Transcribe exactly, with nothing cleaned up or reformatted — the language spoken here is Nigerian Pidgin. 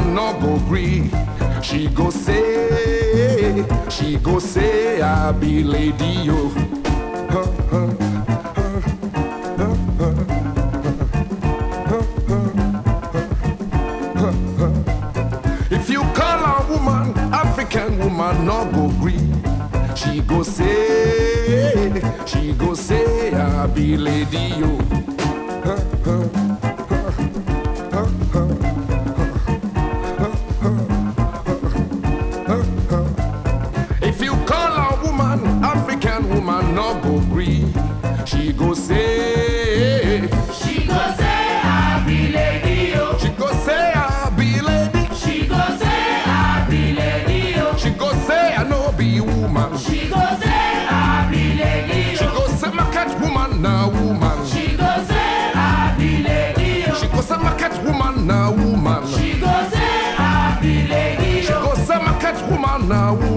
woman no go gree. She go say, she go say, I be lady yo. If you call a woman, African woman no go gree. She go say, she go say, I be lady yo. If you call a woman, African woman no go gree. She go say, She go say I be lady yo. she go say, I be lady. She go say I be lady yo. She go say, I no be woman. She go say I be lady She yo. go say, my cat woman na woman. She go say I be lady yo. She go say, my cat woman na woman. She go say I be lady She yo. go say, my cat woman na woman.